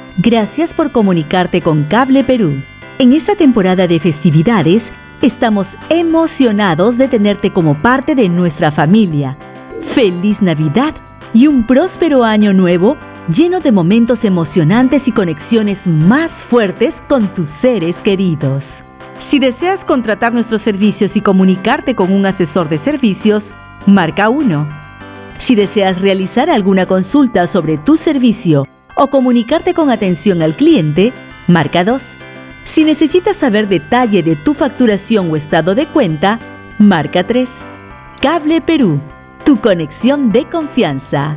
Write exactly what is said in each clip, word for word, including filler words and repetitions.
Gracias por comunicarte con Cable Perú. En esta temporada de festividades, estamos emocionados de tenerte como parte de nuestra familia. ¡Feliz Navidad y un próspero año nuevo lleno de momentos emocionantes y conexiones más fuertes con tus seres queridos! Si deseas contratar nuestros servicios y comunicarte con un asesor de servicios, marca uno. Si deseas realizar alguna consulta sobre tu servicio o comunicarte con atención al cliente, marca dos. Si necesitas saber detalle de tu facturación o estado de cuenta, marca tres. Cable Perú, tu conexión de confianza.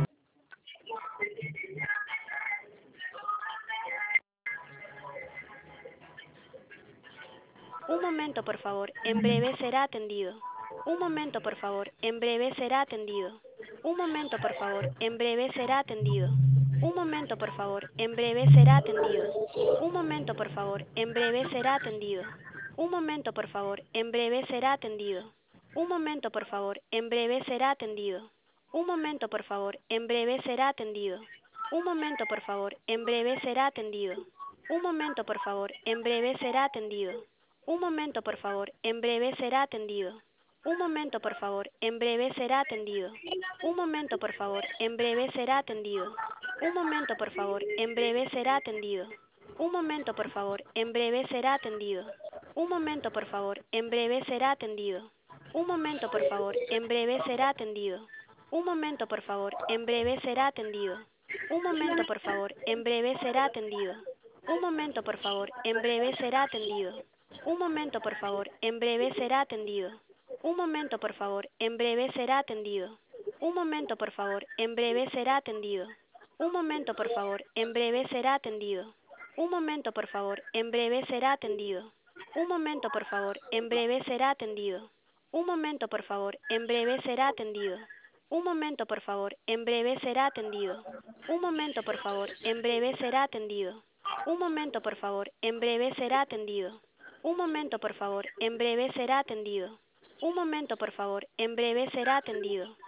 Un momento, por favor, en breve será atendido. Un momento, por favor, en breve será atendido. Un momento, por favor, en breve será atendido. Un momento, por favor, en breve será atendido. Un momento, por favor, en breve será atendido. Un momento, por favor, en breve será atendido. Un momento, por favor, en breve será atendido. Un momento, por favor, en breve será atendido. Un momento, por favor, en breve será atendido. Un momento, por favor, en breve será atendido. Un momento, por favor, en breve será atendido. Un momento, por favor, en breve será atendido. Un momento, por favor, en breve será atendido. Un momento, por favor, en breve será atendido. Un momento, por favor, en breve será atendido. Un momento, por favor, en breve será atendido. Un momento, por favor, en breve será atendido. Un momento, por favor, en breve será atendido. Un momento, por favor, en breve será atendido. Un momento, por favor, en breve será atendido. Un momento, por favor, en breve será atendido. Un momento, por favor, en breve será atendido. Un momento, por favor, en breve será atendido. Un momento, por favor, en breve será atendido. Un momento, por favor, en breve será atendido. Un momento, por favor, en breve será atendido. Un momento, por favor, en breve será atendido. Un momento, por favor, en breve será atendido. Un momento, por favor, en breve será atendido. Un momento, por favor, en breve será atendido. Un momento, por favor, en breve será atendido. Un momento, por favor, en breve será atendido.